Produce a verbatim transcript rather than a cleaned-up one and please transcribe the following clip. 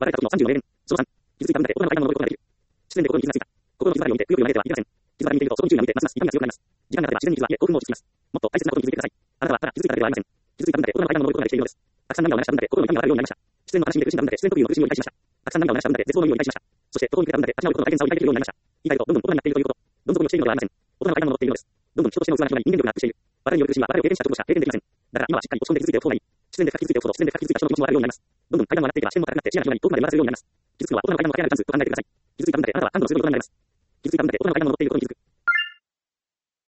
別れた時のさんじゅうよねん。そのさん、傷ついた分だけ大人の買い物を乗り越えることができる。視線で心に傷がついた。心の傷がりを見て、くよくよ嘆いてはいけません。傷がりに見ていると、そこに注意が向いて、ますます痛みが強くなります。時間が経てば自然に傷は癒え、興奮も落ち着きます。もっと大切なことに気づいてください。あなたはただ傷ついただけではありません。傷ついた分だけ大人の買い物を乗り越えることができているのです。たくさん涙を流した分だけ心の痛みが渡るようになりました。自然の悲しみで苦しんだ分だけ自然というの苦しみを理解しました。たくさん涙を流した分だけ絶望の意味を理解しました。そして、心に触れた分だけ立ち直ることの大変さを理解できるようになりました。意外とどんどん大人になっているということ。どん底に落ちているのではありません。大人の買い物を乗っているのです。どんどん人としての器が広がり、人間力がアップしている。別れによる苦しみは別れを経験した直後しか経験できません。だから今はしっかり落ち込んで傷ついておく方がいい。自然で深く傷ついておくほど、自然で深く傷ついた人の気持ちもわかるようになります。どんどん階段を上がっていけば視点も高くなって視野が広がり、遠くまで見渡せるようになります。傷つくのは大人の階段を駆け上がるチャンスと考えてください。傷ついた分だけあなたは感度のすごい大人になります。傷ついた分だけ大人の階段を登っていることに気づく。